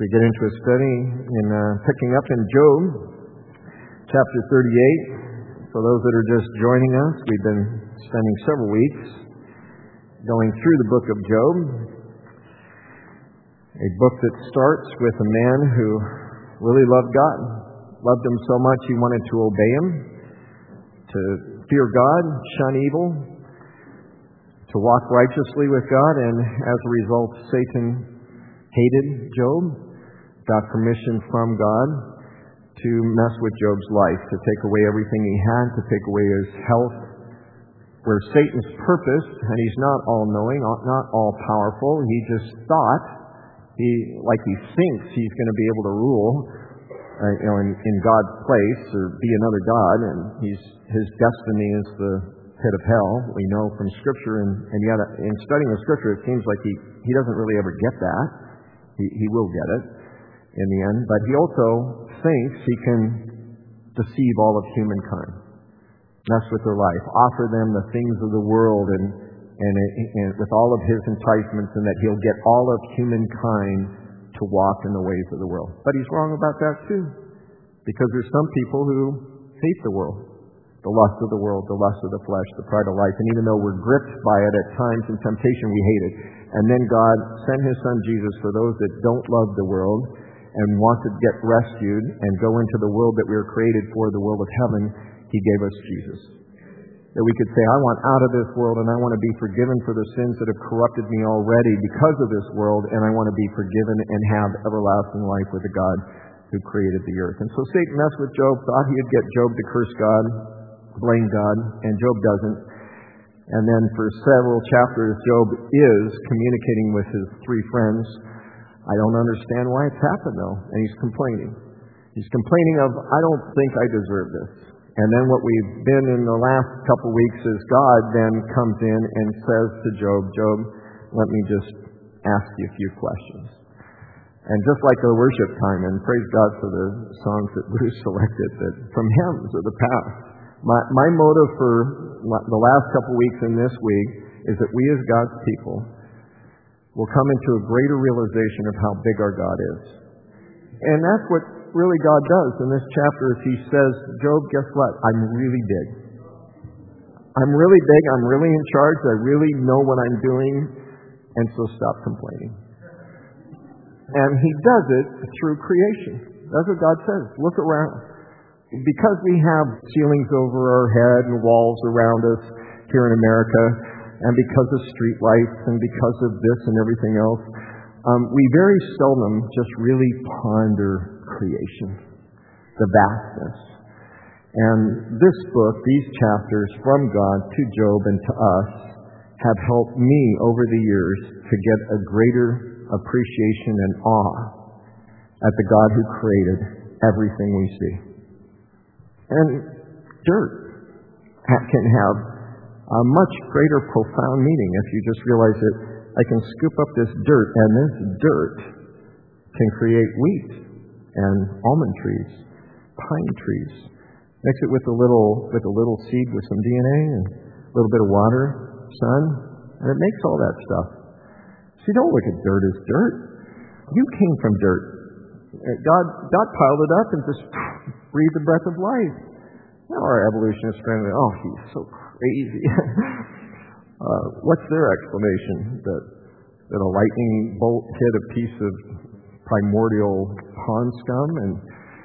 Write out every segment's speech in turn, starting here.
we get into a study in picking up in Job, chapter 38. For those that are just joining us, we've been spending several weeks going through the book of Job, a book that starts with a man who really loved God, loved Him so much he wanted to obey Him, to fear God, shun evil, to walk righteously with God, and as a result, Satan hated Job, got permission from God to mess with Job's life, to take away everything he had, to take away his health, where Satan's purpose, and he's not all-knowing, not all-powerful, he just thought, he thinks he's going to be able to rule in God's place or be another God, and his destiny is the pit of hell. We know from Scripture, and yet in studying the Scripture, it seems like he doesn't really ever get that. He will get it in the end, but he also thinks he can deceive all of humankind, mess with their life, offer them the things of the world, and with all of his enticements, and that he'll get all of humankind to walk in the ways of the world. But he's wrong about that too, because there's some people who hate the world, the lust of the world, the lust of the flesh, the pride of life, and even though we're gripped by it at times in temptation, we hate it. And then God sent His Son Jesus for those that don't love the world and want to get rescued and go into the world that we were created for, the world of heaven. He gave us Jesus. That we could say, I want out of this world, and I want to be forgiven for the sins that have corrupted me already because of this world, and I want to be forgiven and have everlasting life with the God who created the earth. And so Satan messed with Job, thought he'd get Job to curse God, blame God, and Job doesn't. And then for several chapters, Job is communicating with his three friends. I don't understand why it's happened, though. And he's complaining. He's complaining of, I don't think I deserve this. And then what we've been in the last couple weeks is God then comes in and says to Job, Job, let me just ask you a few questions. And just like the worship time, and praise God for the songs that Bruce selected, that from hymns of the past. My motive for the last couple weeks and this week is that we as God's people will come into a greater realization of how big our God is. And that's what really God does in this chapter is He says, Job, guess what? I'm really big. I'm really big. I'm really in charge. I really know what I'm doing. And so stop complaining. And He does it through creation. That's what God says. Look around. Because we have ceilings over our head and walls around us here in America, and because of street lights and because of this and everything else, we very seldom just really ponder creation, the vastness. And this book, these chapters from God to Job and to us, have helped me over the years to get a greater appreciation and awe at the God who created everything we see. And dirt can have a much greater profound meaning if you just realize that I can scoop up this dirt, and this dirt can create wheat and almond trees, pine trees. Mix it with a little seed with some DNA and a little bit of water, sun, and it makes all that stuff. See, don't look at dirt as dirt. You came from dirt. God piled it up and just breathe the breath of life. Now our evolutionists are going to oh, he's so crazy. What's their explanation? That a lightning bolt hit a piece of primordial pond scum and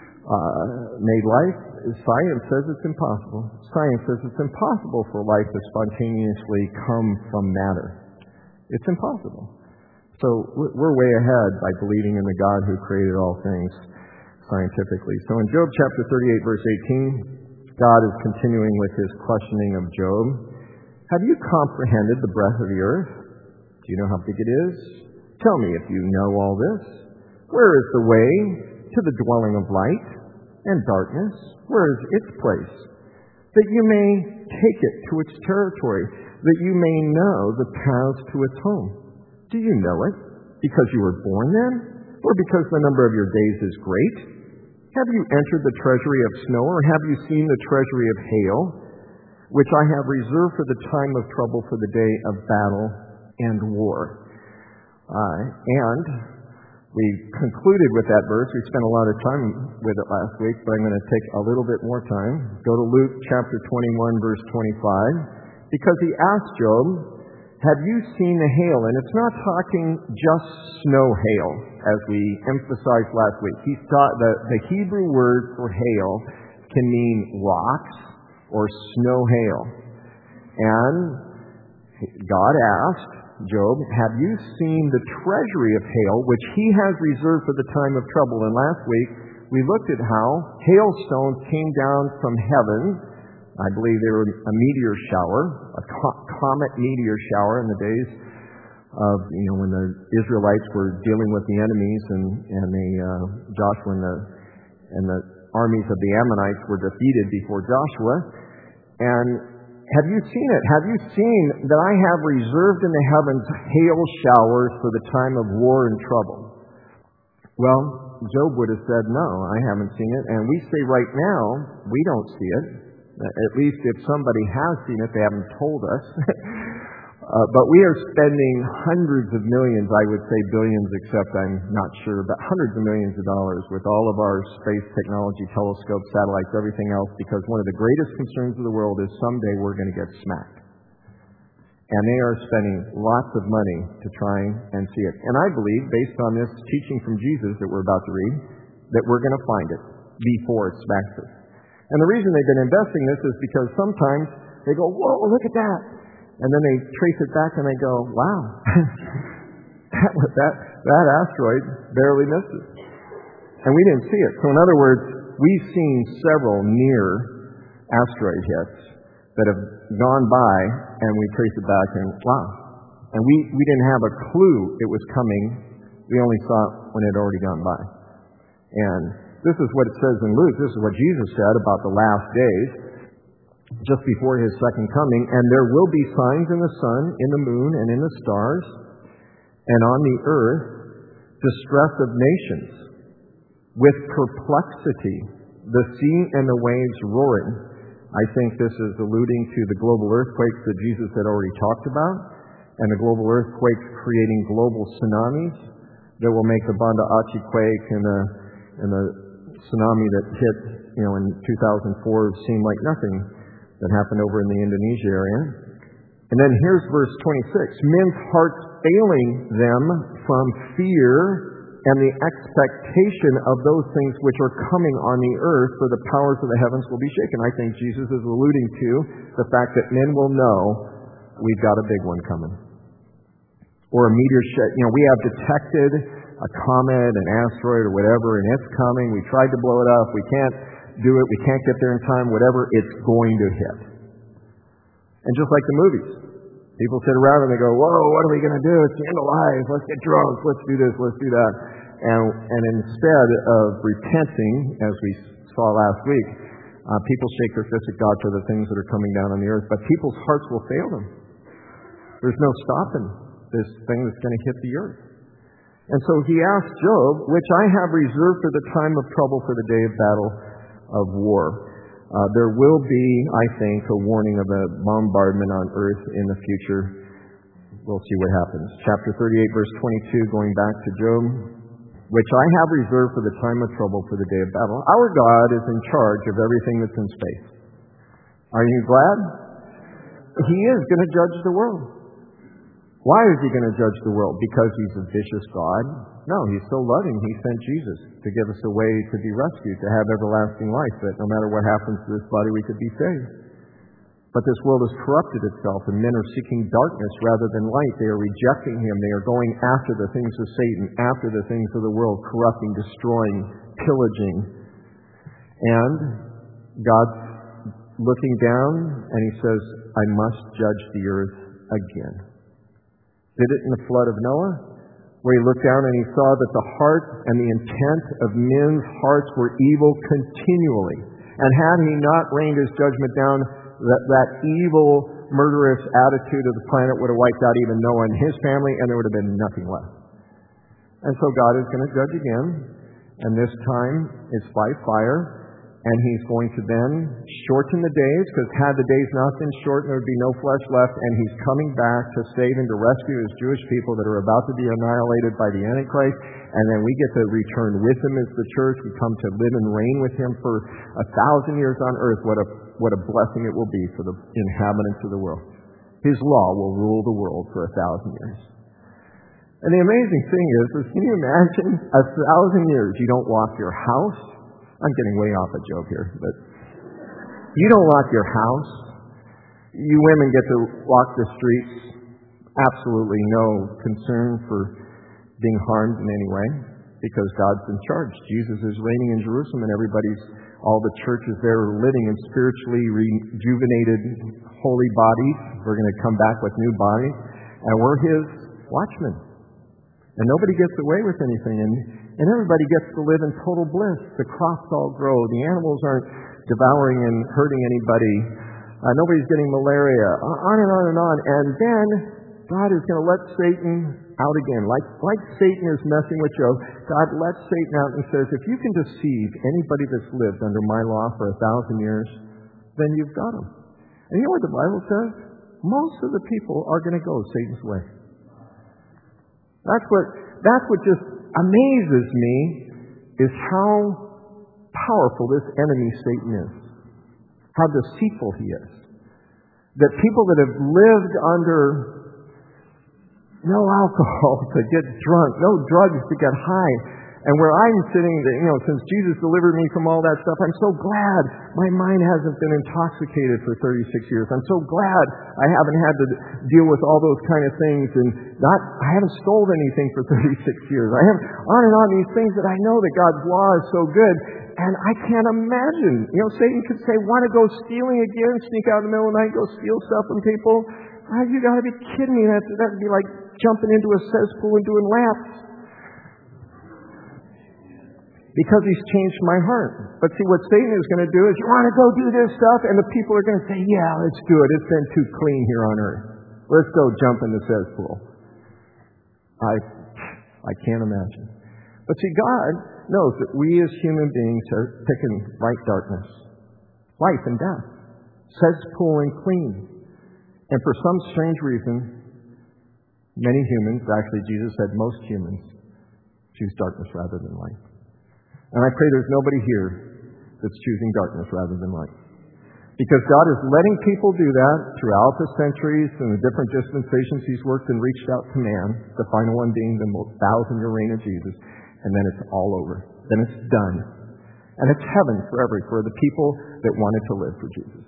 made life? Science says it's impossible. Science says it's impossible for life to spontaneously come from matter. It's impossible. So we're way ahead by believing in the God who created all things scientifically. So in Job chapter 38, verse 18, God is continuing with His questioning of Job. Have you comprehended the breadth of the earth? Do you know how big it is? Tell me if you know all this. Where is the way to the dwelling of light and darkness? Where is its place? That you may take it to its territory, that you may know the paths to its home. Do you know it because you were born then, or because the number of your days is great? Have you entered the treasury of snow, or have you seen the treasury of hail, which I have reserved for the time of trouble, for the day of battle and war? And We concluded with that verse. We spent a lot of time with it last week, but I'm going to take a little bit more time. Go to Luke chapter 21, verse 25, because he asked Job, have you seen the hail? And it's not talking just snow hail, as we emphasized last week. He thought the Hebrew word for hail can mean rocks or snow hail. And God asked Job, have you seen the treasury of hail, which he has reserved for the time of trouble? And last week, we looked at how hailstones came down from heaven. I believe they were a meteor shower, a comet meteor shower in the days of, when the Israelites were dealing with the enemies and Joshua and the armies of the Ammonites were defeated before Joshua. And have you seen it? Have you seen that I have reserved in the heavens hail showers for the time of war and trouble? Well, Job would have said, no, I haven't seen it. And we say right now, we don't see it. At least if somebody has seen it, they haven't told us. But we are spending hundreds of millions, I would say billions, except I'm not sure, but hundreds of millions of dollars with all of our space technology, telescopes, satellites, everything else, because one of the greatest concerns of the world is someday we're going to get smacked. And they are spending lots of money to try and see it. And I believe, based on this teaching from Jesus that we're about to read, that we're going to find it before it smacks us. And the reason they've been investing this is because sometimes they go, whoa, look at that. And then they trace it back and they go, wow, that asteroid barely missed it. And we didn't see it. So in other words, we've seen several near asteroid hits that have gone by, and we trace it back and wow. And we didn't have a clue it was coming. We only saw it when it had already gone by. And this is what it says in Luke. This is what Jesus said about the last days, just before his second coming. And there will be signs in the sun, in the moon, and in the stars, and on the earth, distress of nations, with perplexity, the sea and the waves roaring. I think this is alluding to the global earthquakes that Jesus had already talked about, and the global earthquakes creating global tsunamis that will make the Banda Aceh quake and the tsunami that hit, in 2004 seem like nothing that happened over in the Indonesia area. And then here's verse 26. Men's hearts failing them from fear and the expectation of those things which are coming on the earth, for the powers of the heavens will be shaken. I think Jesus is alluding to the fact that men will know we've got a big one coming. Or a meteor shower. We have detected a comet, an asteroid, or whatever, and it's coming. We tried to blow it up. We can't do it. We can't get there in time. Whatever, it's going to hit. And just like the movies, people sit around and they go, whoa, what are we going to do? It's the end of life. Let's get drunk. Let's do this. Let's do that. And instead of repenting, as we saw last week, people shake their fist at God for the things that are coming down on the earth, but people's hearts will fail them. There's no stopping this thing that's going to hit the earth. And so he asked Job, which I have reserved for the time of trouble, for the day of battle of war. There will be, I think, a warning of a bombardment on earth in the future. We'll see what happens. Chapter 38, verse 22, going back to Job, which I have reserved for the time of trouble, for the day of battle. Our God is in charge of everything that's in space. Are you glad? He is going to judge the world. Why is he going to judge the world? Because he's a vicious God? No, he's so loving. He sent Jesus to give us a way to be rescued, to have everlasting life, that no matter what happens to this body, we could be saved. But this world has corrupted itself, and men are seeking darkness rather than light. They are rejecting him. They are going after the things of Satan, after the things of the world, corrupting, destroying, pillaging. And God's looking down, and he says, I must judge the earth again. Did it in the flood of Noah, where he looked down and he saw that the heart and the intent of men's hearts were evil continually. And had he not rained his judgment down, that evil, murderous attitude of the planet would have wiped out even Noah and his family, and there would have been nothing left. And so God is going to judge again, and this time it's by fire. And he's going to then shorten the days, because had the days not been shortened, there would be no flesh left. And he's coming back to save and to rescue his Jewish people that are about to be annihilated by the Antichrist. and then we get to return with Him as the church. We come to live and reign with Him for 1,000 years on earth. What a blessing it will be for the inhabitants of the world. His law will rule the world for 1,000 years. And the amazing thing is can you imagine 1,000 years you don't lock your house? I'm getting way off a joke here, but you don't lock your house. You women get to walk the streets. Absolutely no concern for being harmed in any way because God's in charge. Jesus is reigning in Jerusalem and all the churches there are living in spiritually rejuvenated holy bodies. We're going to come back with new bodies. And we're His watchmen. And nobody gets away with anything. And everybody gets to live in total bliss. The crops all grow. The animals aren't devouring and hurting anybody. Nobody's getting malaria. On and on and on. And then God is going to let Satan out again. Like Satan is messing with Job, God lets Satan out and says, if you can deceive anybody that's lived under my law for 1,000 years, then you've got him. And you know what the Bible says? Most of the people are going to go Satan's way. That's what just amazes me is how powerful this enemy Satan is. How deceitful he is. That people that have lived under no alcohol to get drunk, no drugs to get high. And where I'm sitting, since Jesus delivered me from all that stuff, I'm so glad my mind hasn't been intoxicated for 36 years. I'm so glad I haven't had to deal with all those kind of things and I haven't stolen anything for 36 years. I have on and on these things that I know that God's law is so good. And I can't imagine. Satan could say, want to go stealing again, sneak out in the middle of the night, go steal stuff from people? You got to be kidding me. That'd be like jumping into a cesspool and doing laps. Because he's changed my heart. But see, what Satan is going to do is, you want to go do this stuff? And the people are going to say, yeah, let's do it. It's been too clean here on earth. Let's go jump in the cesspool. I can't imagine. But see, God knows that we as human beings are picking right darkness. Life and death. Cesspool and clean. And for some strange reason, many humans, actually Jesus said most humans, choose darkness rather than light. And I pray there's nobody here that's choosing darkness rather than light. Because God is letting people do that throughout the centuries and the different dispensations He's worked and reached out to man, the final one being the 1,000-year reign of Jesus. And then it's all over. Then it's done. And it's heaven forever for the people that wanted to live for Jesus.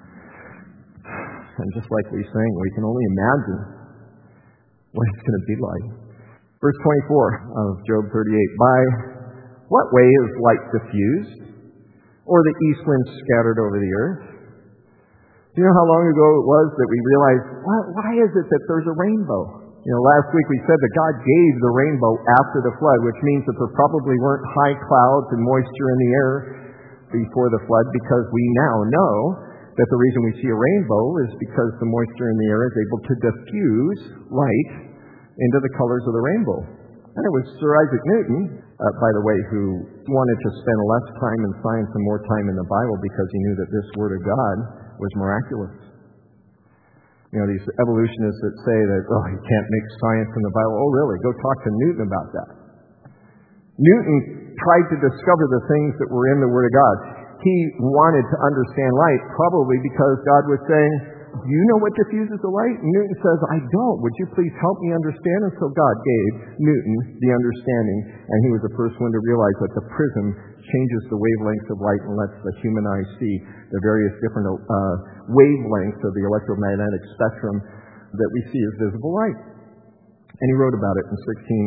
And just like we sang, we can only imagine what it's going to be like. Verse 24 of Job 38. By what way is light diffused, or the east wind scattered over the earth? Do you know how long ago it was that we realized, why is it that there's a rainbow? Last week we said that God gave the rainbow after the flood, which means that there probably weren't high clouds and moisture in the air before the flood, because we now know that the reason we see a rainbow is because the moisture in the air is able to diffuse light into the colors of the rainbow. And it was Sir Isaac Newton, by the way, who wanted to spend less time in science and more time in the Bible because he knew that this Word of God was miraculous. These evolutionists that say that, you can't mix science and the Bible. Oh, really? Go talk to Newton about that. Newton tried to discover the things that were in the Word of God. He wanted to understand light, probably because God was saying, do you know what diffuses the light? And Newton says, I don't. Would you please help me understand? And so God gave Newton the understanding, and he was the first one to realize that the prism changes the wavelengths of light and lets the human eye see the various different wavelengths of the electromagnetic spectrum that we see as visible light. And he wrote about it in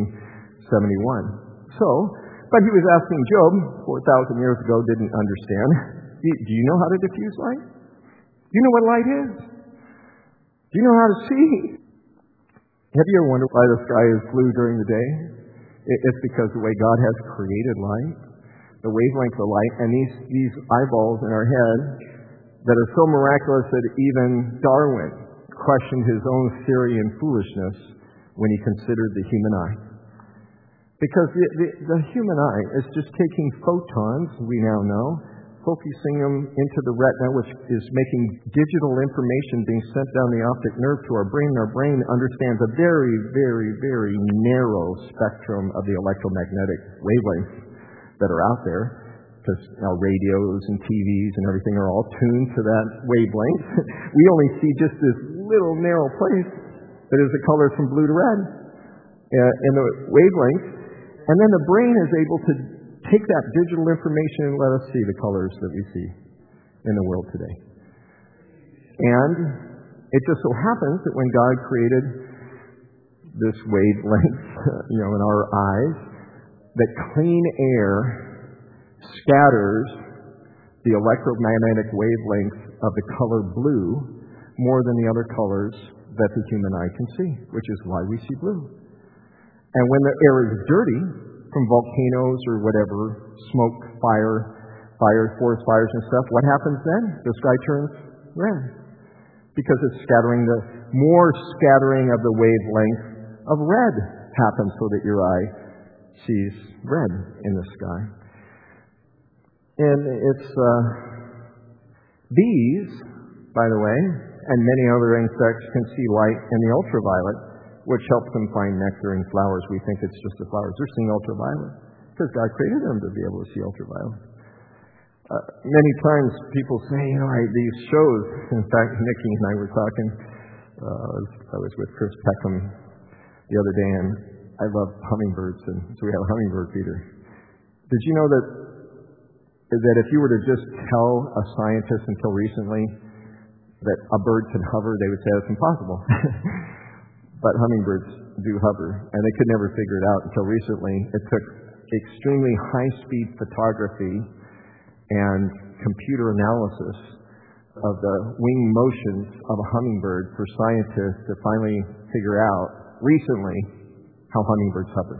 1671. But he was asking Job, 4,000 years ago, didn't understand, do you know how to diffuse light? Do you know what light is? Do you know how to see? Have you ever wondered why the sky is blue during the day? It's because the way God has created light, the wavelength of light, and these eyeballs in our head that are so miraculous that even Darwin questioned his own theory and foolishness when he considered the human eye. Because the human eye is just taking photons, we now know, focusing them into the retina, which is making digital information being sent down the optic nerve to our brain. Our brain understands a very, very, very narrow spectrum of the electromagnetic wavelengths that are out there, because now radios and TVs and everything are all tuned to that wavelength. We only see just this little narrow place that is the colors from blue to red in the wavelength. And then the brain is able to take that digital information and let us see the colors that we see in the world today. And it just so happens that when God created this wavelength, in our eyes, that clean air scatters the electromagnetic wavelength of the color blue more than the other colors that the human eye can see, which is why we see blue. And when the air is dirty from volcanoes or whatever, smoke, forest fires and stuff, what happens then? The sky turns red. Because it's more scattering of the wavelength of red happens so that your eye sees red in the sky. And it's bees, by the way, and many other insects can see light in the ultraviolet, which helps them find nectar in flowers. We think it's just the flowers. They're seeing ultraviolet because God created them to be able to see ultraviolet. Many times people say, these shows, in fact, Nikki and I were talking, I was with Chris Peckham the other day, and I love hummingbirds, and so we have a hummingbird feeder. Did you know that if you were to just tell a scientist until recently that a bird can hover, they would say it's impossible. But hummingbirds do hover, and they could never figure it out until recently. It took extremely high-speed photography and computer analysis of the wing motions of a hummingbird for scientists to finally figure out recently how hummingbirds hover.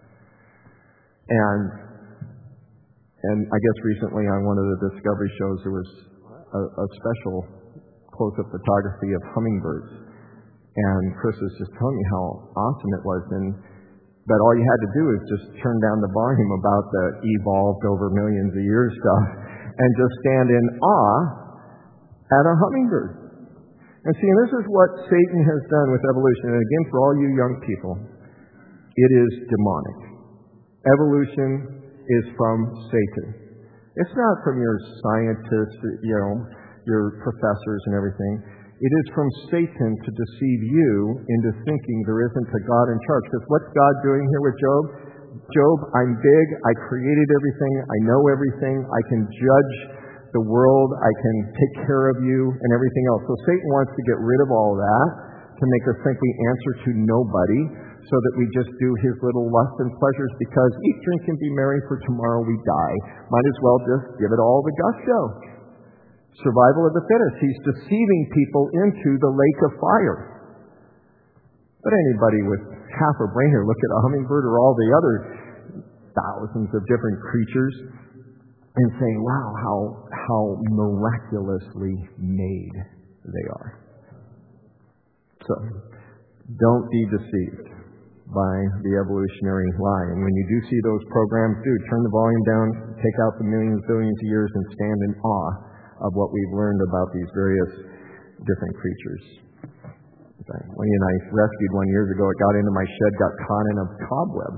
And I guess recently on one of the Discovery shows there was a special close-up photography of hummingbirds. And Chris was just telling me how awesome it was, and that all you had to do is just turn down the volume about the evolved over millions of years stuff and just stand in awe at a hummingbird. And see, and this is what Satan has done with evolution. And again, for all you young people, it is demonic. Evolution is from Satan. It's not from your scientists, your professors and everything. It is from Satan to deceive you into thinking there isn't a God in charge. Because what's God doing here with Job? Job, I'm big, I created everything, I know everything, I can judge the world, I can take care of you, and everything else. So Satan wants to get rid of all that, to make us think we answer to nobody, so that we just do his little lusts and pleasures, because eat, drink, and be merry, for tomorrow we die. Might as well just give it all the gusto. Survival of the fittest. He's deceiving people into the lake of fire. But anybody with half a brain here, look at a hummingbird or all the other thousands of different creatures and say, wow, how miraculously made they are. So, don't be deceived by the evolutionary lie. And when you do see those programs, turn the volume down, take out the millions, billions of years, and stand in awe of what we've learned about these various different creatures. When and I rescued one years ago, it got into my shed, got caught in a cobweb.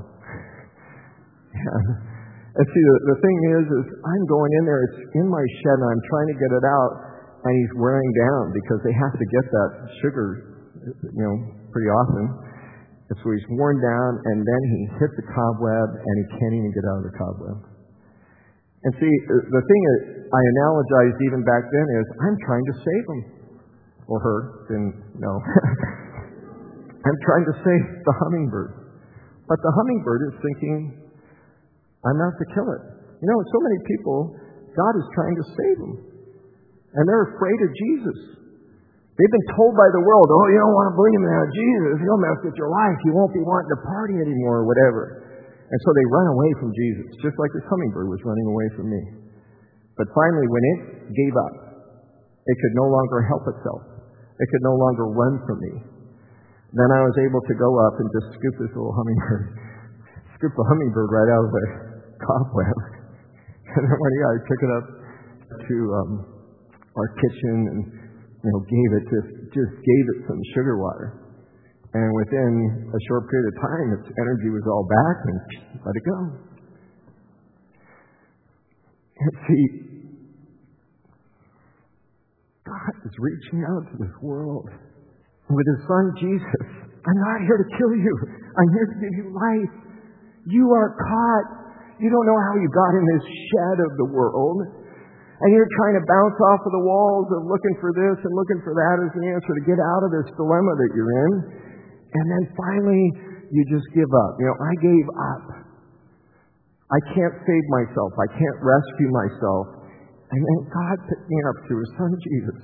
And see, the thing is I'm going in there, it's in my shed, and I'm trying to get it out, and he's wearing down because they have to get that sugar, pretty often. And so he's worn down, and then he hits the cobweb, and he can't even get out of the cobweb. And see, the thing that I analogized even back then is I'm trying to save him. Or her, didn't know. I'm trying to save the hummingbird. But the hummingbird is thinking, I'm out to kill it. So many people, God is trying to save them. And they're afraid of Jesus. They've been told by the world, you don't want to believe in Jesus. He'll mess with your life. You won't be wanting to party anymore or whatever. And so they run away from Jesus, just like this hummingbird was running away from me. But finally, when it gave up, it could no longer help itself. It could no longer run from me. Then I was able to go up and just scoop this little hummingbird, scoop the hummingbird right out of the cobweb. And then I took it up, to our kitchen and just gave it some sugar water. And within a short period of time, its energy was all back and let it go. And see, God is reaching out to this world with His Son Jesus. I'm not here to kill you. I'm here to give you life. You are caught. You don't know how you got in this shed of the world. And you're trying to bounce off of the walls of looking for this and looking for that as the answer to get out of this dilemma that you're in. And then finally, you just give up. I gave up. I can't save myself. I can't rescue myself. And then God picked me up through His Son Jesus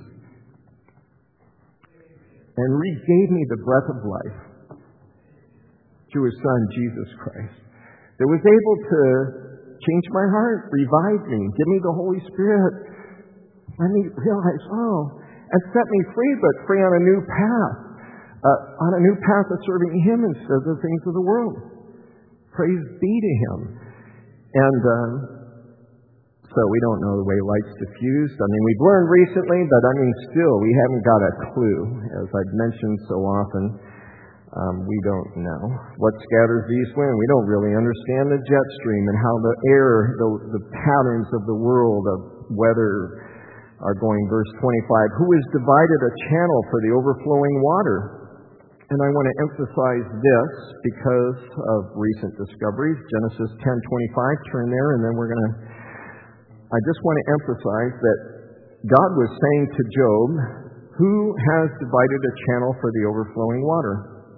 and regave me the breath of life through His Son Jesus Christ, that was able to change my heart, revive me, give me the Holy Spirit, let me realize, and set me free, but free on a new path, of serving Him instead of the things of the world. Praise be to Him. And so we don't know the way light's diffused. We've learned recently, but still, we haven't got a clue. As I've mentioned so often, we don't know what scatters the east wind. We don't really understand the jet stream and how the air, the patterns of the world of weather are going. Verse 25, who has divided a channel for the overflowing water? And I want to emphasize this because of recent discoveries. Genesis 10:25, turn there, and then I just want to emphasize that God was saying to Job, who has divided a channel for the overflowing water?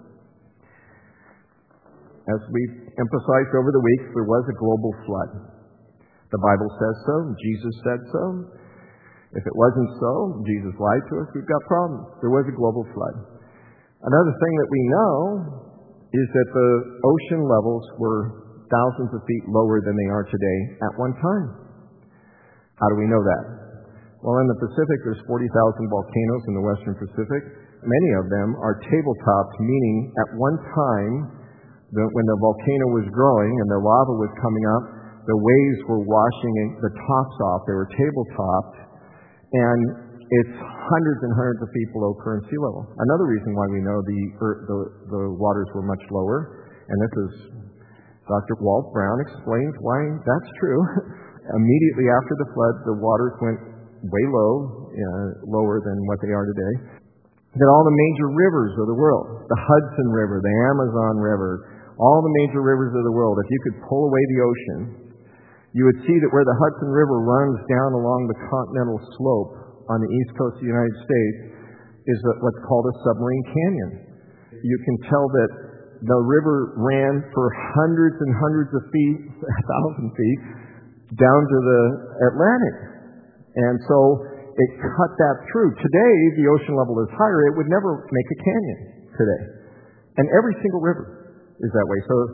As we emphasized over the weeks, there was a global flood. The Bible says so. Jesus said so. If it wasn't so, Jesus lied to us. We've got problems. There was a global flood. Another thing that we know is that the ocean levels were thousands of feet lower than they are today at one time. How do we know that? Well, in the Pacific, there's 40,000 volcanoes in the Western Pacific. Many of them are tabletops, meaning at one time, when the volcano was growing and the lava was coming up, the waves were washing the tops off. They were tabletopped, and it's hundreds and hundreds of feet below current sea level. Another reason why we know the waters were much lower, and this is Dr. Walt Brown explains why that's true. Immediately after the flood, the waters went way low, lower than what they are today. That all the major rivers of the world, the Hudson River, the Amazon River, all the major rivers of the world, if you could pull away the ocean, you would see that where the Hudson River runs down along the continental slope on the east coast of the United States is what's called a submarine canyon. You can tell that the river ran for hundreds and hundreds of feet, 1,000 feet, down to the Atlantic. And so it cut that through. Today, the ocean level is higher. It would never make a canyon today. And every single river is that way. So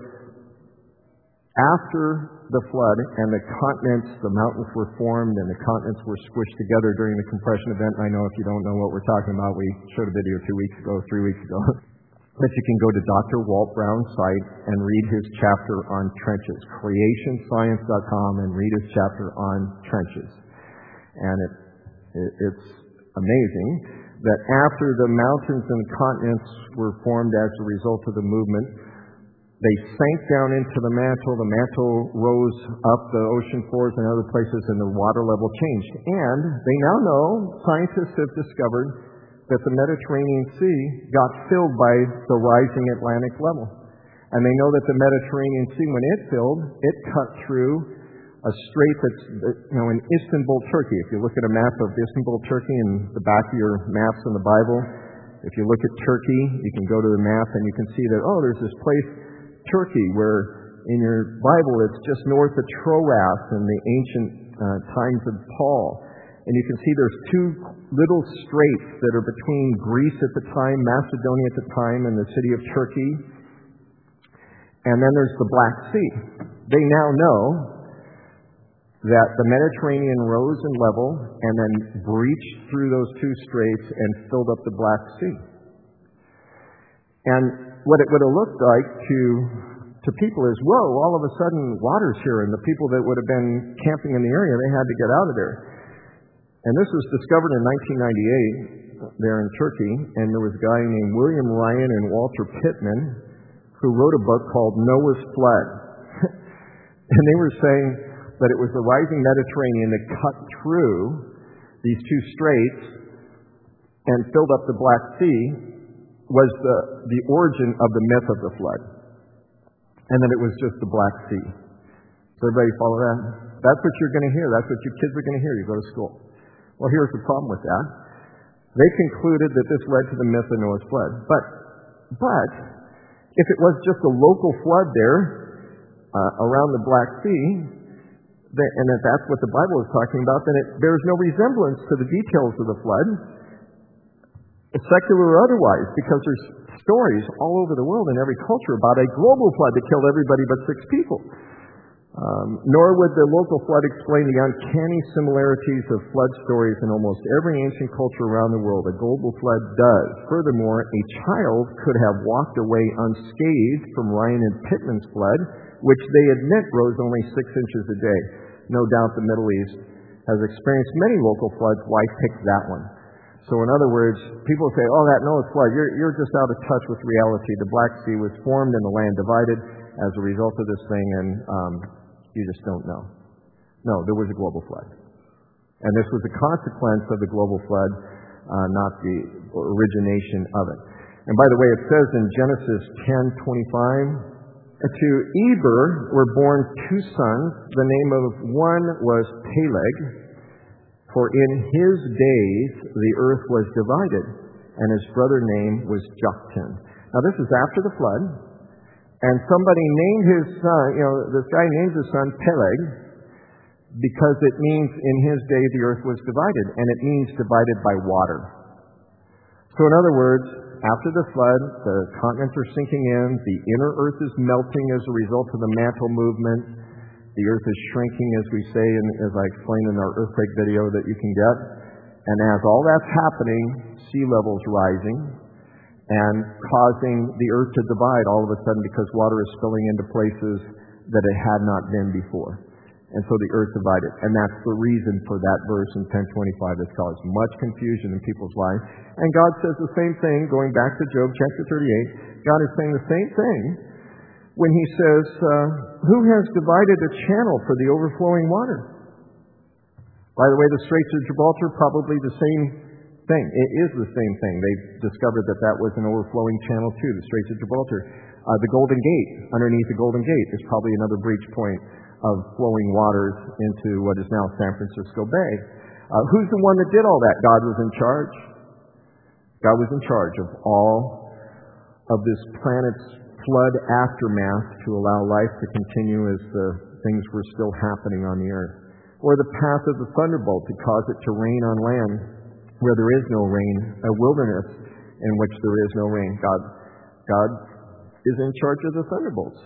after the flood and the continents, the mountains were formed and the continents were squished together during the compression event. And I know if you don't know what we're talking about, we showed a video 3 weeks ago. But you can go to Dr. Walt Brown's site and read his chapter on trenches, creationscience.com, and read his chapter on trenches. And it's amazing that after the mountains and the continents were formed as a result of the movement, they sank down into the mantle rose up the ocean floors and other places, and the water level changed. And they now know, scientists have discovered, that the Mediterranean Sea got filled by the rising Atlantic level. And they know that the Mediterranean Sea, when it filled, it cut through a strait that's, in Istanbul, Turkey. If you look at a map of Istanbul, Turkey, in the back of your maps in the Bible, if you look at Turkey, you can go to the map and you can see that, there's this place, Turkey, where in your Bible it's just north of Troas in the ancient times of Paul. And you can see there's two little straits that are between Greece at the time, Macedonia at the time, and the city of Turkey. And then there's the Black Sea. They now know that the Mediterranean rose in level and then breached through those two straits and filled up the Black Sea. And what it would have looked like to people is, all of a sudden water's here, and the people that would have been camping in the area, they had to get out of there. And this was discovered in 1998 there in Turkey, and there was a guy named William Ryan and Walter Pittman who wrote a book called Noah's Flood. And they were saying that it was the rising Mediterranean that cut through these two straits and filled up the Black Sea was the origin of the myth of the flood. And that it was just the Black Sea. So everybody follow that? That's what you're going to hear. That's what your kids are going to hear. You go to school. Well, here's the problem with that. They concluded that this led to the myth of Noah's flood. But if it was just a local flood there around the Black Sea, and if that's what the Bible is talking about, then it bears no resemblance to the details of the flood, secular or otherwise, because there's stories all over the world in every culture about a global flood that killed everybody but 6 people. Nor would the local flood explain the uncanny similarities of flood stories in almost every ancient culture around the world. A global flood does. Furthermore, a child could have walked away unscathed from Ryan and Pittman's flood, which they admit rose only 6 inches a day. No doubt the Middle East has experienced many local floods. Why pick that one? So in other words, people say, oh, that Noah's flood, you're just out of touch with reality. The Black Sea was formed and the land divided as a result of this thing, and you just don't know. No, there was a global flood. And this was a consequence of the global flood, not the origination of it. And by the way, it says in Genesis 10:25, to Eber were born 2 sons. The name of one was Peleg, for in his days the earth was divided, and his brother name was Joktan. Now this is after the flood, and somebody named his son, this guy names his son Peleg, because it means in his day the earth was divided, and it means divided by water. So in other words, after the flood, the continents are sinking in, the inner earth is melting as a result of the mantle movement, the earth is shrinking, as we say, and as I explained in our earthquake video that you can get. And as all that's happening, sea level's rising and causing the earth to divide all of a sudden because water is spilling into places that it had not been before. And so the earth divided. And that's the reason for that verse in 10:25 that's caused much confusion in people's lives. And God says the same thing, going back to Job chapter 38. God is saying the same thing when he says, who has divided a channel for the overflowing water? By the way, the Straits of Gibraltar, probably the same thing. It is the same thing. They've discovered that was an overflowing channel too, the Straits of Gibraltar. The Golden Gate, underneath the Golden Gate, is probably another breach point of flowing waters into what is now San Francisco Bay. Who's the one that did all that? God was in charge. God was in charge of all of this planet's flood aftermath to allow life to continue as the things were still happening on the earth. Or the path of the thunderbolt to cause it to rain on land where there is no rain, a wilderness in which there is no rain. God is in charge of the thunderbolts.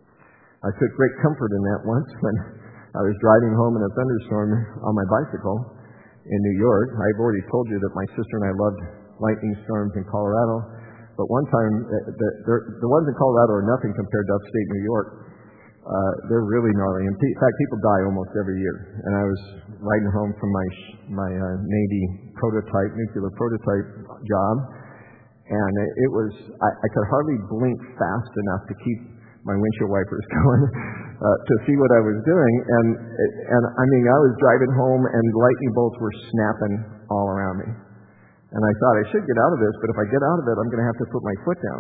I took great comfort in that once when I was driving home in a thunderstorm on my bicycle in New York. I've already told you that my sister and I loved lightning storms in Colorado. But one time, the ones in Colorado are nothing compared to upstate New York. They're really gnarly. In fact, people die almost every year. And I was riding home from my Navy nuclear prototype job, and it was I could hardly blink fast enough to keep my windshield wipers going to see what I was doing. And I mean, I was driving home, and lightning bolts were snapping all around me. And I thought, I should get out of this, but if I get out of it, I'm going to have to put my foot down.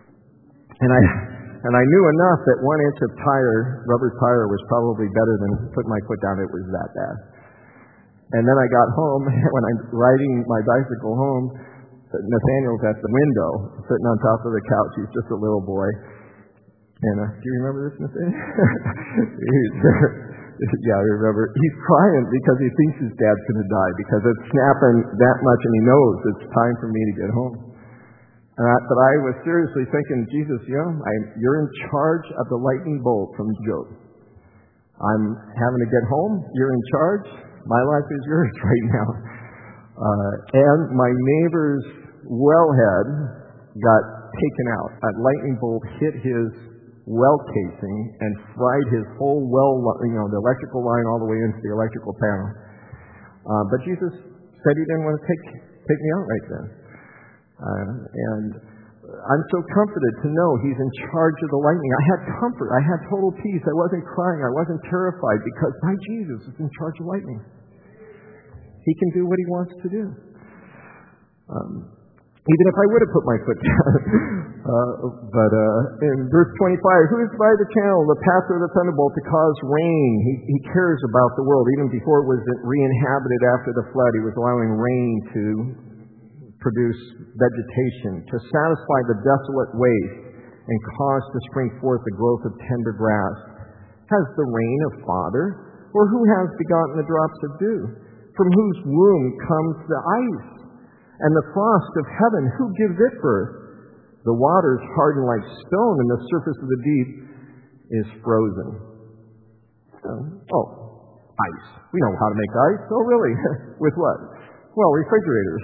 And I knew enough that 1 inch of rubber tire was probably better than putting my foot down. It was that bad. And then I got home, when I'm riding my bicycle home, Nathaniel's at the window, sitting on top of the couch. He's just a little boy. And do you remember this, Nathaniel? Yeah, I remember. He's crying because he thinks his dad's going to die because it's snapping that much, and he knows it's time for me to get home. But I was seriously thinking, Jesus, you're in charge of the lightning bolt from Job. I'm having to get home. You're in charge. My life is yours right now. And my neighbor's wellhead got taken out. A lightning bolt hit his well casing and fried his whole well, the electrical line all the way into the electrical panel. But Jesus said he didn't want to take me out right then. And I'm so comforted to know he's in charge of the lightning. I had comfort. I had total peace. I wasn't crying. I wasn't terrified because my Jesus is in charge of lightning. He can do what he wants to do. Even if I would have put my foot down. But in verse 25, who is by the channel, the path of the thunderbolt to cause rain? He cares about the world. Even before it was re-inhabited after the flood, he was allowing rain to produce vegetation, to satisfy the desolate waste and cause to spring forth the growth of tender grass. Has the rain a father? Or who has begotten the drops of dew? From whose womb comes the ice? And the frost of heaven, who gives it birth? The waters harden like stone, and the surface of the deep is frozen. Ice. We know how to make ice. Oh, really? With what? Well, refrigerators.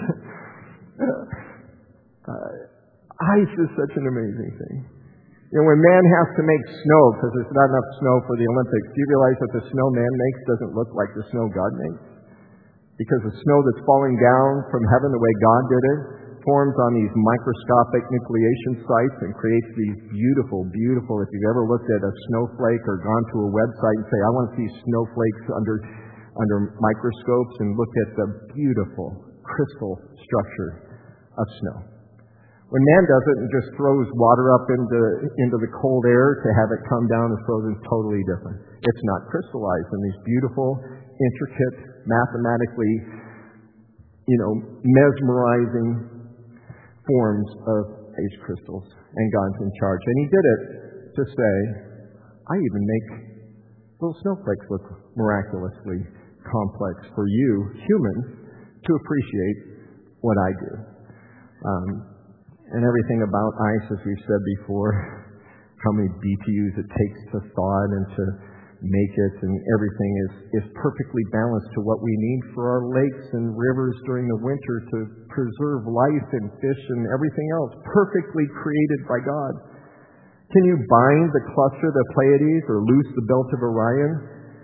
Ice is such an amazing thing. You know, when man has to make snow, because there's not enough snow for the Olympics, do you realize that the snow man makes doesn't look like the snow God makes? Because the snow that's falling down from heaven the way God did it forms on these microscopic nucleation sites and creates these beautiful, if you've ever looked at a snowflake or gone to a website and say, I want to see snowflakes under microscopes, and look at the beautiful crystal structure of snow. When man does it and just throws water up into the cold air to have it come down and frozen, totally different. It's not crystallized in these beautiful, intricate, mathematically, mesmerizing forms of ice crystals. And God's in charge. And he did it to say, I even make little snowflakes look miraculously complex for you, humans, to appreciate what I do. And everything about ice, as we've said before, how many BTUs it takes to thaw it and to make it, and everything is perfectly balanced to what we need for our lakes and rivers during the winter to preserve life and fish and everything else, perfectly created by God. Can you bind the cluster of the Pleiades or loose the belt of Orion?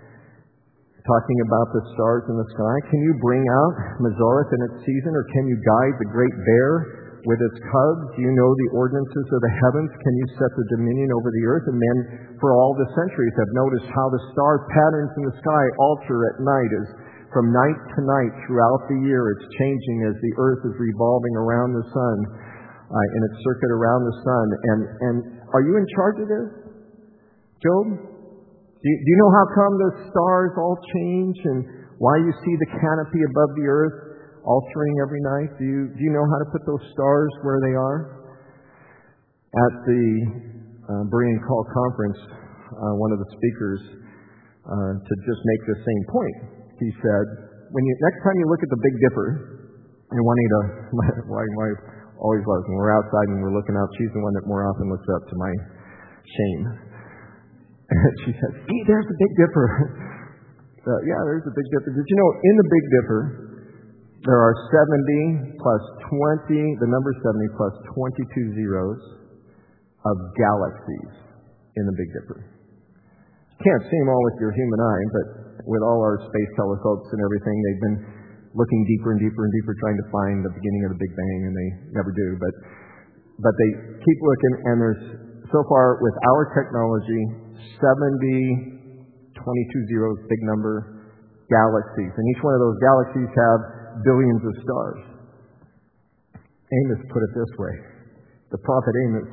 Talking about the stars in the sky. Can you bring out Mazzaroth in its season, or can you guide the great bear with its cubs? Do you know the ordinances of the heavens? Can you set the dominion over the earth? And men, for all the centuries, have noticed how the star patterns in the sky alter at night. As from night to night throughout the year, it's changing as the earth is revolving around the sun in its circuit around the sun. And are you in charge of this, Job? Do you know how come the stars all change and why you see the canopy above the earth altering every night? Do you know how to put those stars where they are? At the Berean Call Conference, one of the speakers, to just make the same point, he said, next time you look at the Big Dipper, and Juanita, my wife, always loves when we're outside and we're looking out, she's the one that more often looks up, to my shame. She said, see, there's the Big Dipper. Yeah, there's the Big Dipper. Did you know in the Big Dipper, there are 70 plus 20, the number 70 plus 22 zeros of galaxies in the Big Dipper. You can't see them all with your human eye, but with all our space telescopes and everything, they've been looking deeper and deeper and deeper trying to find the beginning of the Big Bang, and they never do. But they keep looking, and there's, so far with our technology, 70, 22 zeros, big number, galaxies. And each one of those galaxies have billions of stars. Amos put it this way. The prophet Amos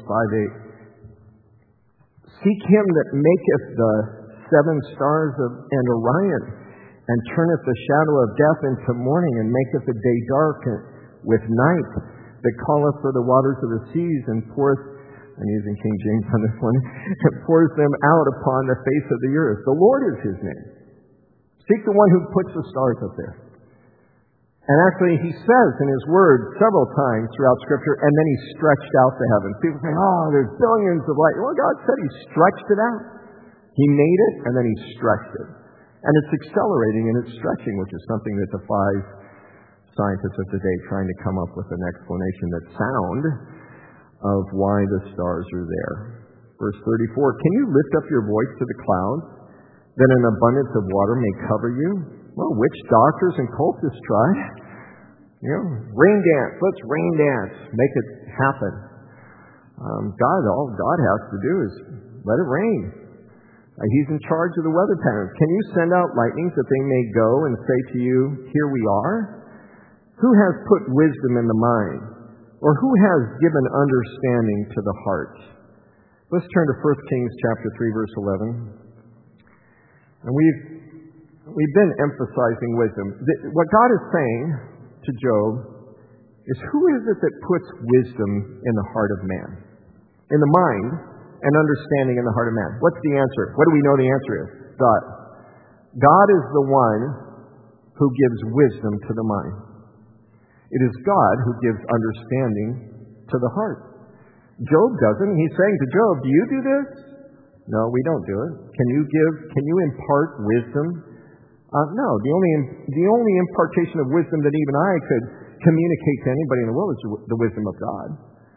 5:8. Seek him that maketh the seven stars and Orion, and turneth the shadow of death into morning, and maketh the day dark with night, that calleth for the waters of the seas, and poureth, I'm using King James on this one, and pours them out upon the face of the earth. The Lord is his name. Seek the one who puts the stars up there. And actually, he says in his word several times throughout Scripture, and then he stretched out the heavens. People say, there's billions of light. Well, God said he stretched it out. He made it, and then he stretched it. And it's accelerating and it's stretching, which is something that defies scientists of today trying to come up with an explanation that's sound of why the stars are there. Verse 34, can you lift up your voice to the clouds, that an abundance of water may cover you? Well, witch doctors and cultists try. Rain dance. Let's rain dance. Make it happen. All God has to do is let it rain. He's in charge of the weather patterns. Can you send out lightnings that they may go and say to you, here we are? Who has put wisdom in the mind? Or who has given understanding to the heart? Let's turn to 1 Kings chapter 3, verse 11. And we've been emphasizing wisdom. What God is saying to Job is, who is it that puts wisdom in the heart of man? In the mind and understanding in the heart of man. What's the answer? What do we know the answer is? God. God is the one who gives wisdom to the mind. It is God who gives understanding to the heart. Job doesn't. He's saying to Job, do you do this? No, we don't do it. Can you impart wisdom? No. The only impartation of wisdom that even I could communicate to anybody in the world is the wisdom of God.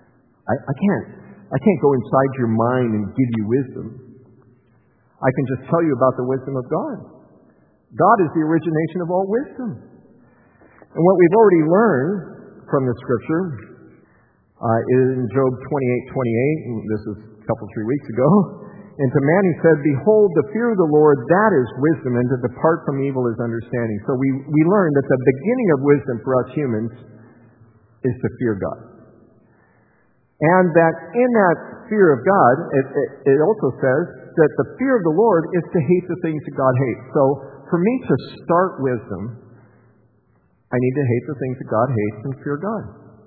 I can't go inside your mind and give you wisdom. I can just tell you about the wisdom of God. God is the origination of all wisdom. And what we've already learned from the Scripture in Job 28:28, and this is a couple, 3 weeks ago, and to man he said, behold, the fear of the Lord, that is wisdom, and to depart from evil is understanding. So we learned that the beginning of wisdom for us humans is to fear God. And that in that fear of God, it also says that the fear of the Lord is to hate the things that God hates. So for me to start wisdom, I need to hate the things that God hates and fear God.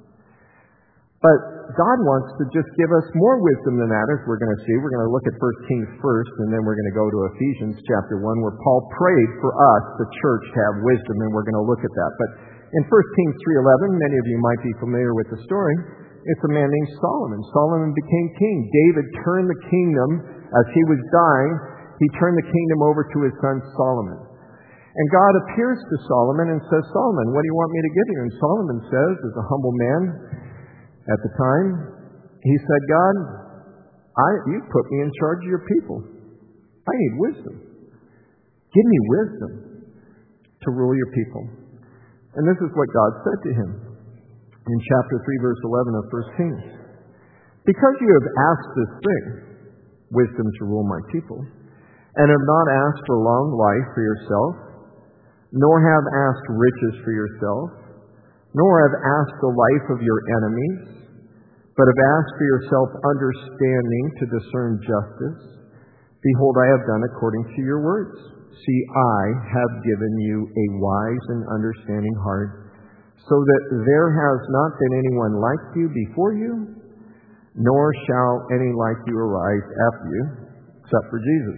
But God wants to just give us more wisdom than that, as we're going to see. We're going to look at 1 Kings first, and then we're going to go to Ephesians chapter 1, where Paul prayed for us, the church, to have wisdom, and we're going to look at that. But in 1 Kings 3:11, many of you might be familiar with the story. It's a man named Solomon. Solomon became king. David turned the kingdom, as he was dying, he turned the kingdom over to his son Solomon. And God appears to Solomon and says, Solomon, what do you want me to give you? And Solomon says, as a humble man at the time, he said, God, you put me in charge of your people. I need wisdom. Give me wisdom to rule your people. And this is what God said to him in chapter 3, verse 11 of 1 Kings. Because you have asked this thing, wisdom to rule my people, and have not asked for long life for yourself, nor have asked riches for yourself, nor have asked the life of your enemies, but have asked for yourself understanding to discern justice, behold, I have done according to your words. See, I have given you a wise and understanding heart, so that there has not been anyone like you before you, nor shall any like you arise after you, except for Jesus.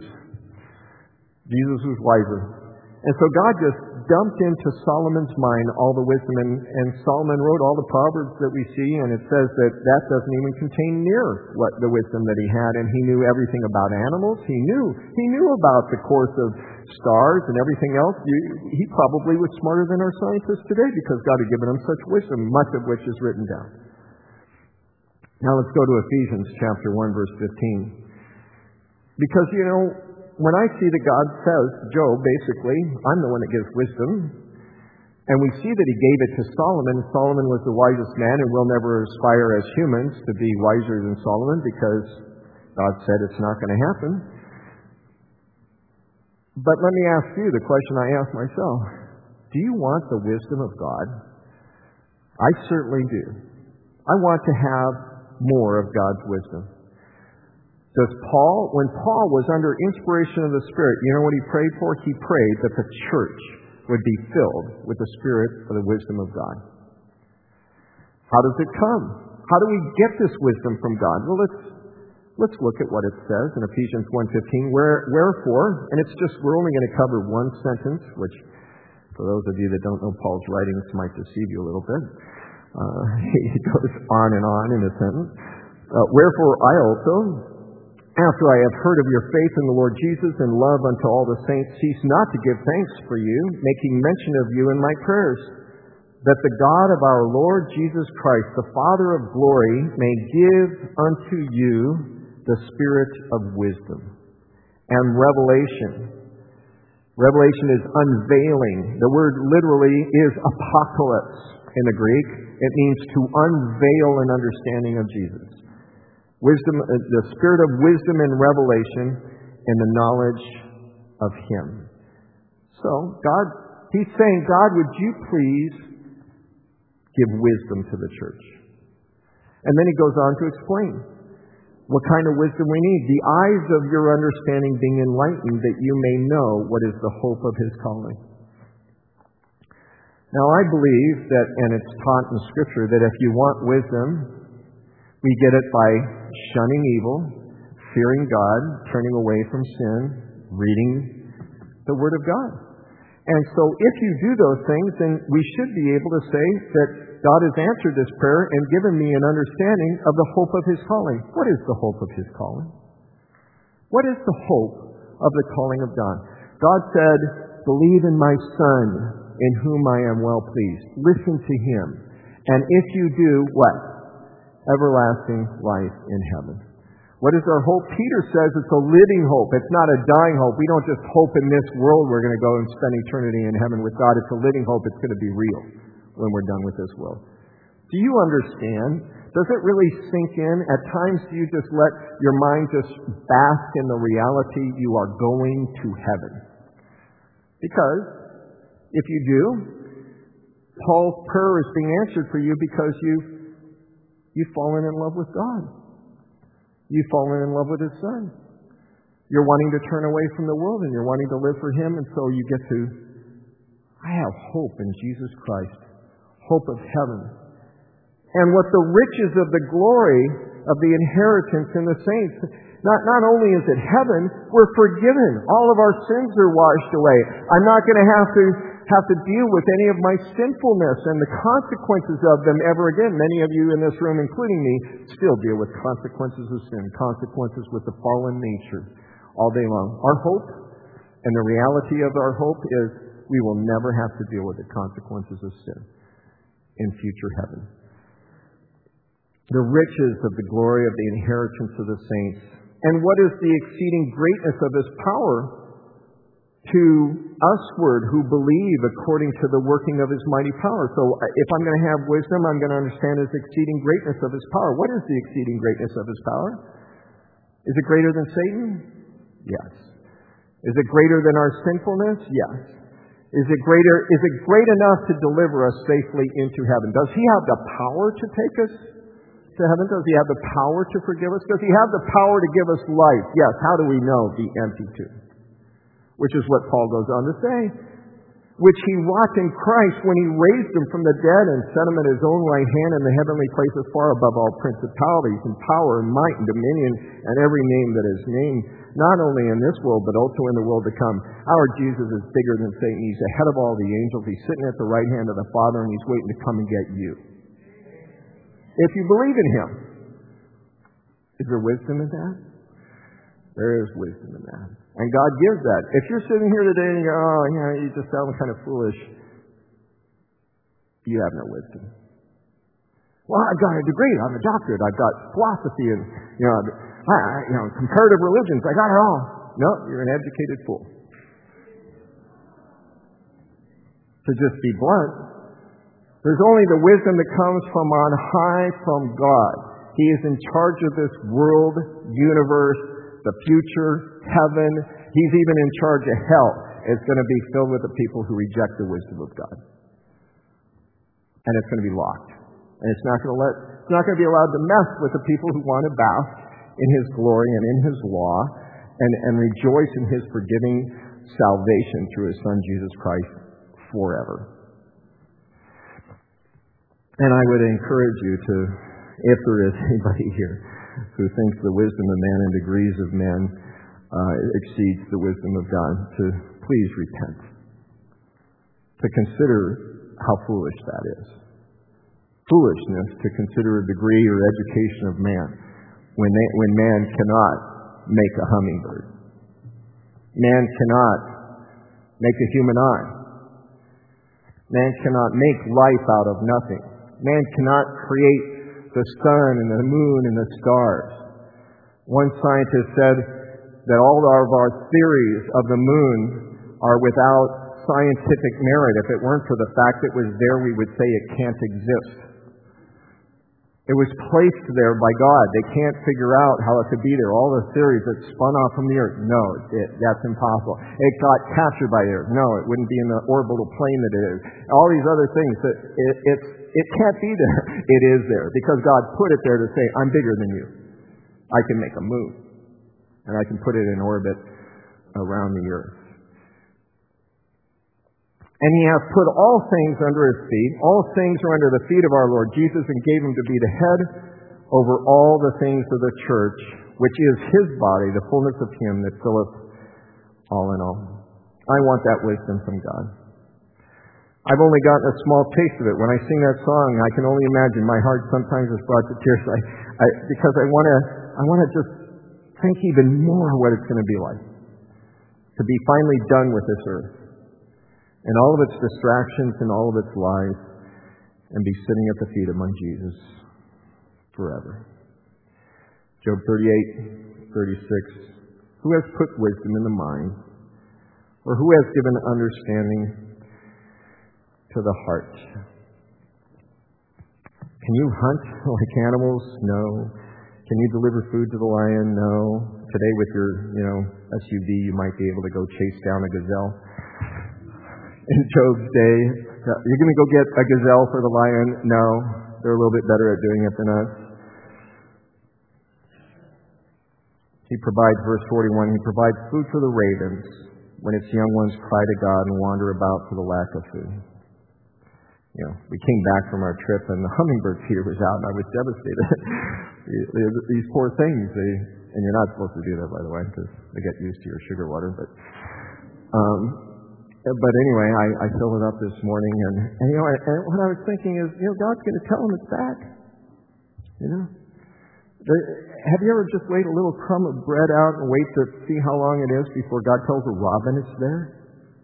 Jesus was wiser. And so God just dumped into Solomon's mind all the wisdom, and Solomon wrote all the Proverbs that we see, and it says that doesn't even contain near what the wisdom that he had, and he knew everything about animals. He knew about the course of stars and everything else. He probably was smarter than our scientists today, because God had given him such wisdom, much of which is written down. Now let's go to Ephesians chapter 1, verse 15. Because, when I see that God says, Job, basically, I'm the one that gives wisdom, and we see that he gave it to Solomon. Solomon was the wisest man, and we'll never aspire as humans to be wiser than Solomon, because God said it's not going to happen. But let me ask you the question I ask myself. Do you want the wisdom of God? I certainly do. I want to have more of God's wisdom. When Paul was under inspiration of the Spirit, you know what he prayed for? He prayed that the church would be filled with the Spirit of the wisdom of God. How does it come? How do we get this wisdom from God? Well, let's look at what it says in Ephesians 1:15. Wherefore, and we're only going to cover one sentence, which for those of you that don't know Paul's writings might deceive you a little bit. He goes on and on in a sentence. Wherefore I also, after I have heard of your faith in the Lord Jesus and love unto all the saints, cease not to give thanks for you, making mention of you in my prayers, that the God of our Lord Jesus Christ, the Father of glory, may give unto you the spirit of wisdom and revelation. Revelation is unveiling. The word literally is apocalypse. in the Greek. It means to unveil an understanding of Jesus. Wisdom, the spirit of wisdom and revelation and the knowledge of Him. So, He's saying, God, would you please give wisdom to the church? And then He goes on to explain what kind of wisdom we need. The eyes of your understanding being enlightened, that you may know what is the hope of His calling. Now, I believe that, and it's taught in Scripture, that if you want wisdom, we get it by shunning evil, fearing God, turning away from sin, reading the Word of God. And so if you do those things, then we should be able to say that God has answered this prayer and given me an understanding of the hope of His calling. What is the hope of His calling? What is the hope of the calling of God? God said, believe in my Son, in whom I am well pleased. Listen to Him. And if you do, what? Everlasting life in heaven. What is our hope? Peter says it's a living hope. It's not a dying hope. We don't just hope in this world we're going to go and spend eternity in heaven with God. It's a living hope. It's going to be real when we're done with this world. Do you understand? Does it really sink in? At times, do you just let your mind just bask in the reality you are going to heaven? Because if you do, Paul's prayer is being answered for you because you've fallen in love with God. You've fallen in love with His Son. You're wanting to turn away from the world and you're wanting to live for Him, and so you get to, I have hope in Jesus Christ, hope of heaven. And what the riches of the glory of the inheritance in the saints, not only is it heaven, we're forgiven. All of our sins are washed away. I'm not going to have to deal with any of my sinfulness and the consequences of them ever again. Many of you in this room, including me, still deal with consequences of sin, consequences with the fallen nature all day long. Our hope and the reality of our hope is we will never have to deal with the consequences of sin in future heaven. The riches of the glory of the inheritance of the saints. And what is the exceeding greatness of His power to usward who believe according to the working of His mighty power? So if I'm going to have wisdom, I'm going to understand His exceeding greatness of His power. What is the exceeding greatness of His power? Is it greater than Satan? Yes. Is it greater than our sinfulness? Yes. Is it great enough to deliver us safely into heaven? Does He have the power to take us to heaven? Does He have the power to forgive us? Does He have the power to give us life? Yes. How do we know? The empty tomb. Which is what Paul goes on to say. Which He wrought in Christ when He raised Him from the dead and set Him at His own right hand in the heavenly places far above all principalities and power and might and dominion and every name that is named, not only in this world but also in the world to come. Our Jesus is bigger than Satan. He's ahead of all the angels. He's sitting at the right hand of the Father, and He's waiting to come and get you. If you believe in Him. Is there wisdom in that? There is wisdom in that. And God gives that. If you're sitting here today and you go, oh, yeah, you just sound kind of foolish, you have no wisdom. Well, I've got a degree. I'm a doctorate. I've got philosophy and, comparative religions. I got it all. No, you're an educated fool. To just be blunt, there's only the wisdom that comes from on high from God. He is in charge of this world, universe, the future, heaven. He's even in charge of hell. It's going to be filled with the people who reject the wisdom of God. And it's going to be locked. And it's not going to be allowed to mess with the people who want to bask in His glory and in His law and rejoice in His forgiving salvation through His Son, Jesus Christ, forever. And I would encourage you to, if there is anybody here who thinks the wisdom of man and degrees of man exceeds the wisdom of God, to please repent. To consider how foolish that is. Foolishness to consider a degree or education of man when man cannot make a hummingbird. Man cannot make a human eye. Man cannot make life out of nothing. Man cannot create the sun and the moon and the stars. One scientist said that all of our theories of the moon are without scientific merit. If it weren't for the fact it was there, we would say it can't exist. It was placed there by God. They can't figure out how it could be there. All the theories that spun off from the earth, no, that's impossible. It got captured by the earth. No, it wouldn't be in the orbital plane that it is. All these other things, it can't be there. It is there because God put it there to say, I'm bigger than you. I can make a move, and I can put it in orbit around the earth. And He hath put all things under His feet. All things are under the feet of our Lord Jesus, and gave Him to be the head over all the things of the church, which is His body, the fullness of Him that filleth all in all. I want that wisdom from God. I've only gotten a small taste of it. When I sing that song, I can only imagine. My heart sometimes is brought to tears because I want to just think even more what it's going to be like to be finally done with this earth and all of its distractions and all of its lies, and be sitting at the feet of my Jesus forever. Job 38:36. Who has put wisdom in the mind, or who has given understanding to the heart? Can you hunt like animals? No. Can you deliver food to the lion? No. Today with your, SUV, you might be able to go chase down a gazelle. In Job's day, you're going to go get a gazelle for the lion? No. They're a little bit better at doing it than us. He provides, verse 41, He provides food for the ravens when its young ones cry to God and wander about for the lack of food. We came back from our trip and the hummingbird feeder was out and I was devastated. These poor things, and you're not supposed to do that, by the way, because they get used to your sugar water, but anyway, I filled it up this morning, and what I was thinking is, God's going to tell them it's back. Have you ever just laid a little crumb of bread out and wait to see how long it is before God tells a robin it's there?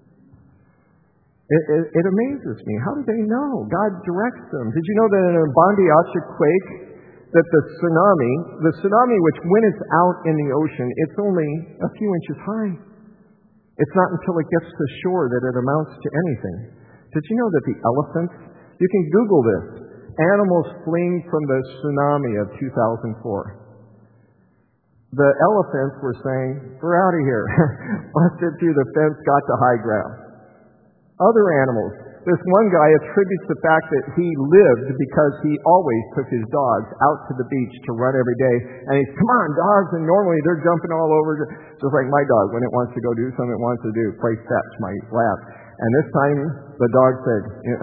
It amazes me. How do they know? God directs them. Did you know that in a Bondi quake, that the tsunami, which when it's out in the ocean, it's only a few inches high. It's not until it gets to shore that it amounts to anything. Did you know that the elephants, you can Google this, animals fleeing from the tsunami of 2004. The elephants were saying, we're out of here. Busted through the fence, got to high ground. Other animals, this one guy attributes the fact that he lived because he always took his dogs out to the beach to run every day. And he's, come on, dogs. And normally they're jumping all over, just like my dog. When it wants to go do something it wants to do, play fetch, my lap. And this time the dog said,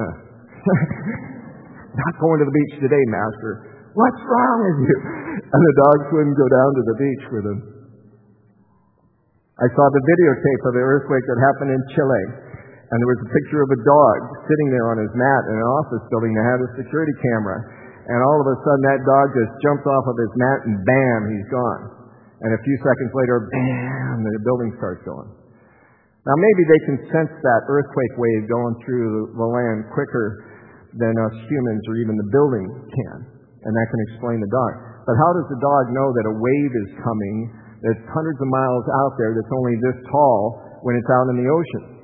not going to the beach today, master. What's wrong with you? And the dogs wouldn't go down to the beach with him. I saw the videotape of the earthquake that happened in Chile. And there was a picture of a dog sitting there on his mat in an office building that had a security camera. And all of a sudden that dog just jumps off of his mat and bam, he's gone. And a few seconds later, bam, the building starts going. Now maybe they can sense that earthquake wave going through the land quicker than us humans or even the building can. And that can explain the dog. But how does the dog know that a wave is coming that's hundreds of miles out there that's only this tall when it's out in the ocean?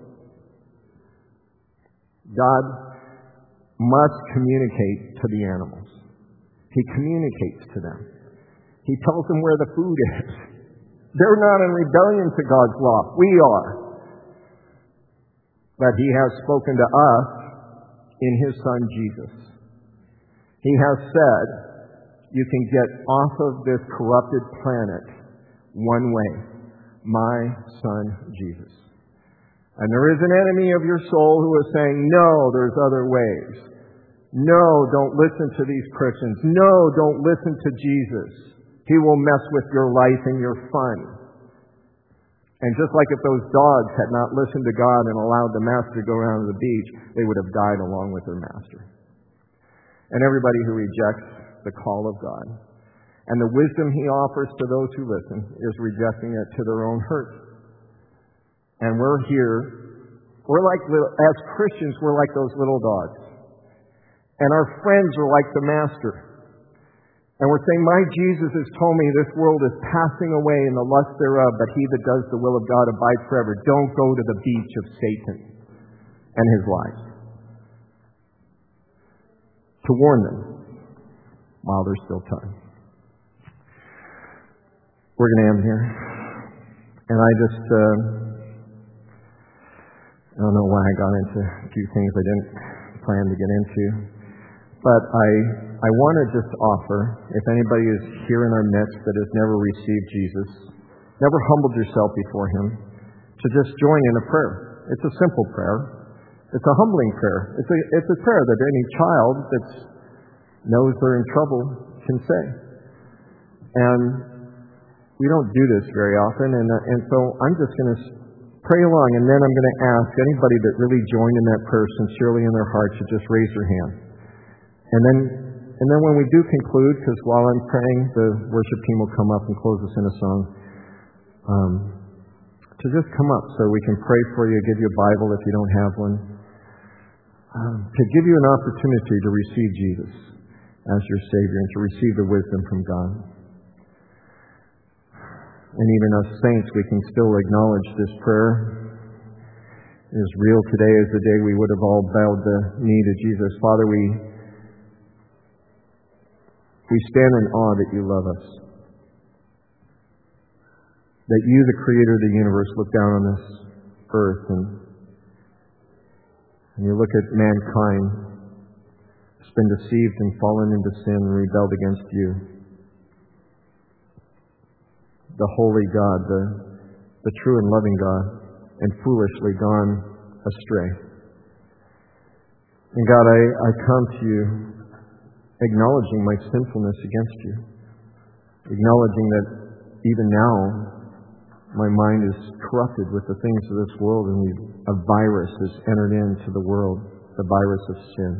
God must communicate to the animals. He communicates to them. He tells them where the food is. They're not in rebellion to God's law. We are. But He has spoken to us in His Son Jesus. He has said, you can get off of this corrupted planet one way, my Son Jesus. And there is an enemy of your soul who is saying, no, there's other ways. No, don't listen to these Christians. No, don't listen to Jesus. He will mess with your life and your fun. And just like if those dogs had not listened to God and allowed the master to go around to the beach, they would have died along with their master. And everybody who rejects the call of God and the wisdom He offers to those who listen is rejecting it to their own hurt. And we're here, as Christians, we're like those little dogs. And our friends are like the master. And we're saying, my Jesus has told me this world is passing away in the lust thereof, but he that does the will of God abides forever. Don't go to the beach of Satan. and His life. To warn them while there's still time. We're going to end here. And I don't know why I got into a few things I didn't plan to get into. But I want to just offer, if anybody is here in our midst that has never received Jesus, never humbled yourself before Him, to just join in a prayer. It's a simple prayer. It's a humbling prayer. It's a prayer that any child that knows they're in trouble can say. And we don't do this very often, and so I'm just going to pray along, and then I'm going to ask anybody that really joined in that prayer sincerely in their heart to just raise their hand. And then when we do conclude, because while I'm praying, the worship team will come up and close us in a song, to just come up so we can pray for you, give you a Bible if you don't have one, to give you an opportunity to receive Jesus as your Savior and to receive the wisdom from God. And even as saints, we can still acknowledge this prayer is real. Today is the day we would have all bowed the knee to Jesus. Father, we stand in awe that you love us. That you, the Creator of the universe, look down on this earth and you look at mankind that's been deceived and fallen into sin and rebelled against you. The holy God, the true and loving God, and foolishly gone astray. And God, I come to you acknowledging my sinfulness against you, acknowledging that even now my mind is corrupted with the things of this world, and a virus has entered into the world, the virus of sin.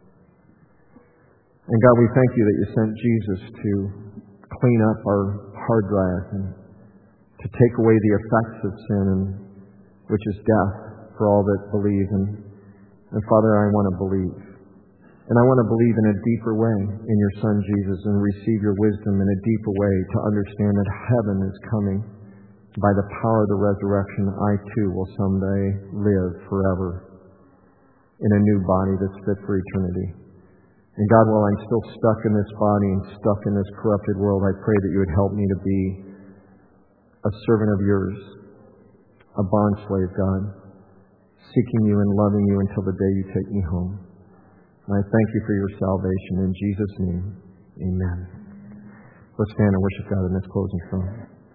And God, we thank you that you sent Jesus to clean up our hard drive and to take away the effects of sin, which is death for all that believe. And Father, I want to believe. And I want to believe in a deeper way in your Son Jesus and receive your wisdom in a deeper way to understand that heaven is coming. By the power of the resurrection, I too will someday live forever in a new body that's fit for eternity. And God, while I'm still stuck in this body and stuck in this corrupted world, I pray that you would help me to be a servant of yours, a bondslave, God, seeking you and loving you until the day you take me home. And I thank you for your salvation. In Jesus' name, amen. Let's stand and worship God in this closing song.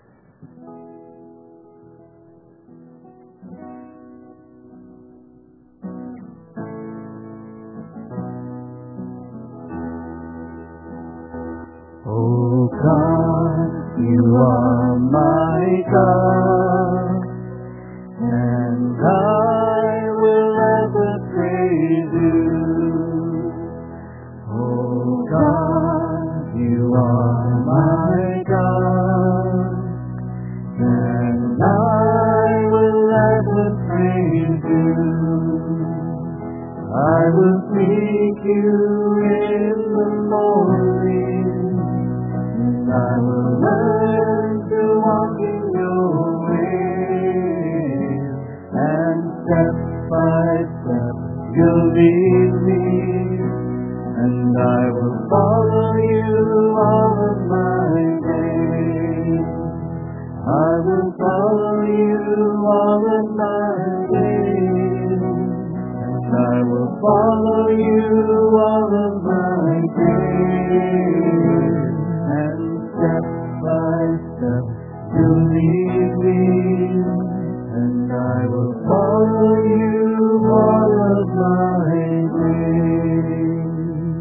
Oh God, you are my God, and I will ever praise you. Oh God, you are my God, and I will ever praise you. I will seek you in the morning, I will learn to walk in your ways, and step by step you'll lead me, and I will follow you all of my days. I will follow you all of my days, and I will follow you all of my days. Step by step, you lead me, and I will follow you all of my days.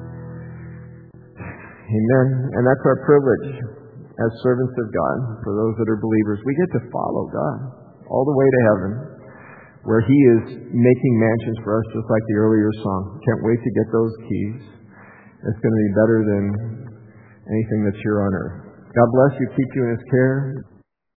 Amen. And that's our privilege as servants of God. For those that are believers, we get to follow God all the way to heaven, where He is making mansions for us, just like the earlier song. Can't wait to get those keys. It's going to be better than anything that's here on earth. God bless you, keep you in His care.